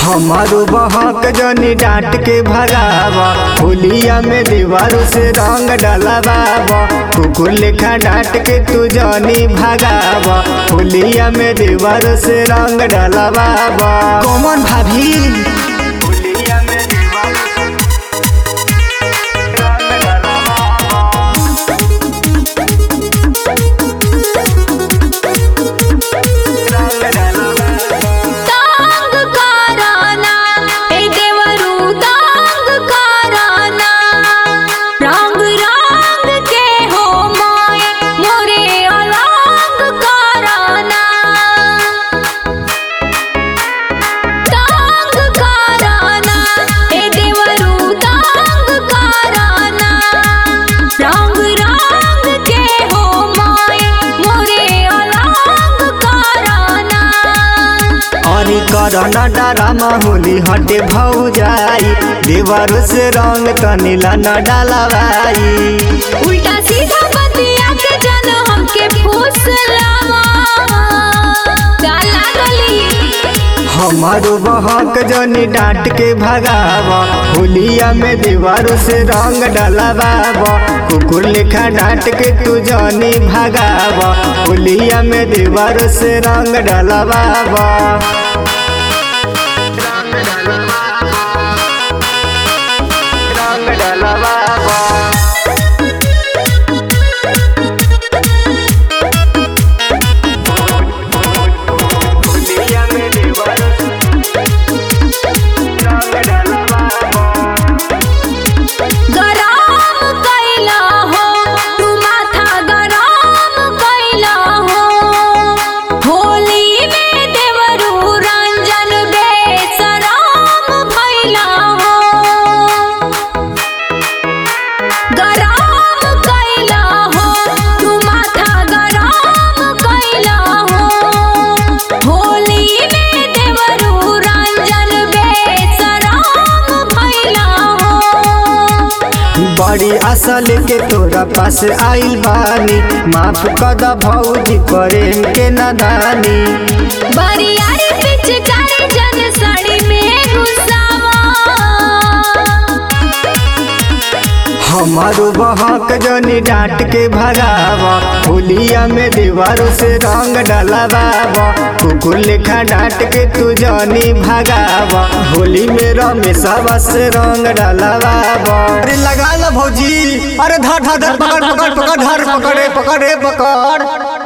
हमारो बहक जनी डांट के भगावा, होलिया में दीवारों से रंग डलवावा। कुकुर लेखा डांट के तू जनी भगावा, होलिया में दीवारों से रंग डलवावा। कौन भाभी होलिया में दीवारों से करना डरामा होली हटे भौजाई, दीवारों से रंग तनीला न डालवाई। उल्टा सीधा बतिया के जन हमके फुसलावा गाला गली। हमारो बहक जनी डांट के भगावा, होलिया में दीवारों से रंग डलवावा। कुकुर लेखा डांट के तू जनी भगावा, होलिया में दीवारों से रंग डलवावा। बड़ी आशा लेके तोरा पास आइल बानी, माफ कर दा भौजी प्रेम के नादानी। बड़ी यारी पिचकारी जन साड़ी में घुसावा। हमारो बहक जनी डांट के भगावा, होलिया में दीवारों से रंग डलवावा। कुकुर लेखा डांट के तू जनी भगावा, होली में रमेशवा से रंग डलवावा। अरे लगा लो भौजी, अरे धर धर धर पकड़ पकड़ पकड़ धर पकड़े पकड़े पकड़।